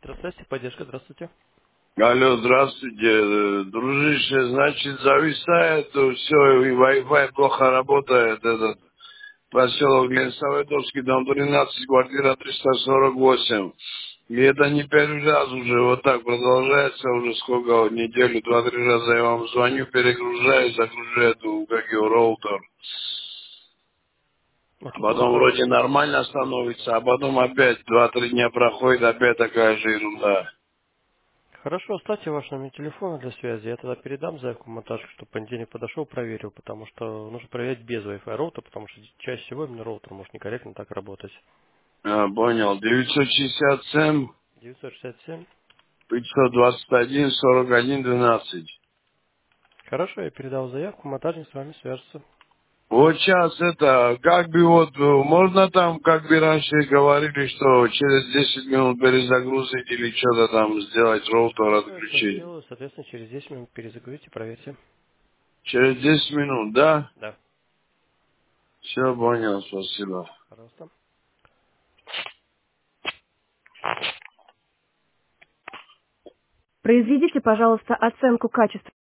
Здравствуйте, поддержка, здравствуйте. Алло, здравствуйте, дружище, значит, зависает все, и Wi-Fi плохо работает, этот поселок Ленсоветовский, дом 13, квартира 348. И это не первый раз уже, вот так продолжается уже сколько, вот, неделю, два-три раза я вам звоню, перегружаю, загружаю эту, как его, роутер. А Это потом плохо. вроде нормально становится, а потом опять два-три дня проходит, опять такая же ерунда. Хорошо, оставьте ваш номер телефона для связи. Я тогда передам заявку в монтаж, чтобы в понедельник подошел, проверил, потому что нужно проверять без Wi-Fi роутера, потому что чаще всего именно роутер может некорректно так работать. Понял, 967 967. 521 41 12. Хорошо, я передал заявку, монтажник с вами свяжется. Вот сейчас это, как бы вот, можно там, как бы раньше говорили, что через 10 минут перезагрузить или что-то там сделать, роутер Хорошо, я все отключить. сделаю, соответственно, через 10 минут перезагрузите, проверьте. Через 10 минут, да? Да, Все понял, спасибо. пожалуйста. Произведите, пожалуйста, оценку качества